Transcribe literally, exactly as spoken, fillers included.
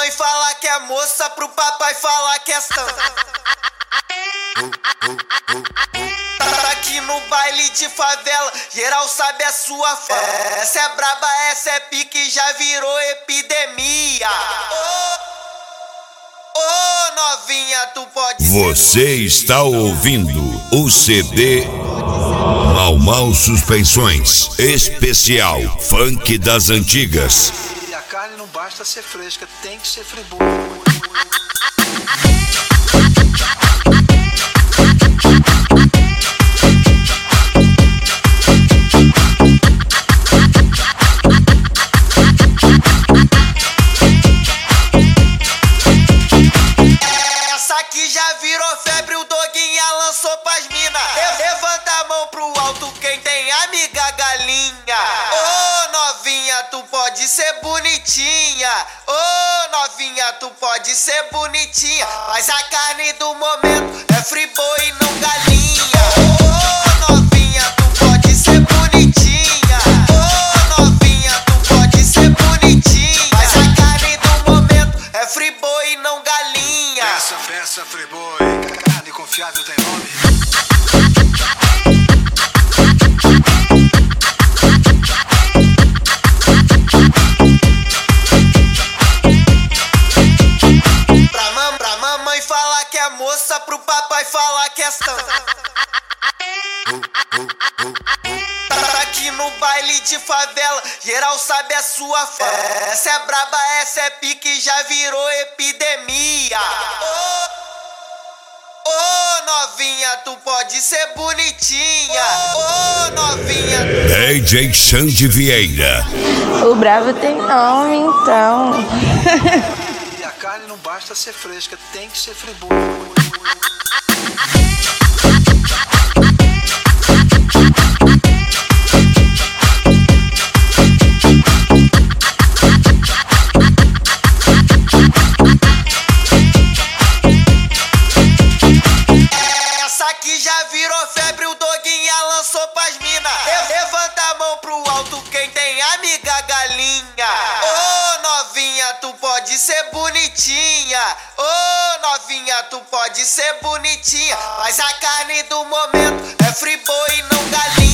mamãe fala que é moça, pro papai falar que é santa. Tá aqui no baile de favela, geral sabe a sua fama. Essa é braba, essa é pique, já virou epidemia. Ô, ô, novinha, tu pode ser. Você está ouvindo o C D Mau Mau Suspensões Especial Funk das Antigas. E a carne não basta ser fresca, tem que ser friboa. Essa aqui já virou febre, o Doguinha lançou pras mina. Levanta a mão pro alto quem tem amiga galinha. Ô, novinha, tu pode ser bonitinha. Ô, novinha, tu pode ser bonitinha, mas a carne do momento é friboi e não galinha. Ô, novinha, tu pode ser bonitinha. Ô, novinha, tu pode ser bonitinha, mas a carne do momento é friboi e não galinha. Peça, peça, friboi, carne confiável tem nome. Pra, mam, pra mamãe falar que é moça, pro papai falar que é santa. Tá aqui no baile de favela, geral sabe a sua fama. Essa é braba, essa é pique, já virou epidemia. Ô, ô, novinha, tu pode ser bonitinha. Ô, novinha. D J Xande Vieira. O bravo tem nome, então. E a carne não basta ser fresca, tem que ser friboa. Essa aqui já virou febre, o Doguinha lançou pras mina. Levanta a mão pro alto quem tem amiga galinha. Ô, novinha, tu pode ser bonitinha. Ô, novinha, tu pode ser bonitinha, mas a carne do momento é friboi e não galinha.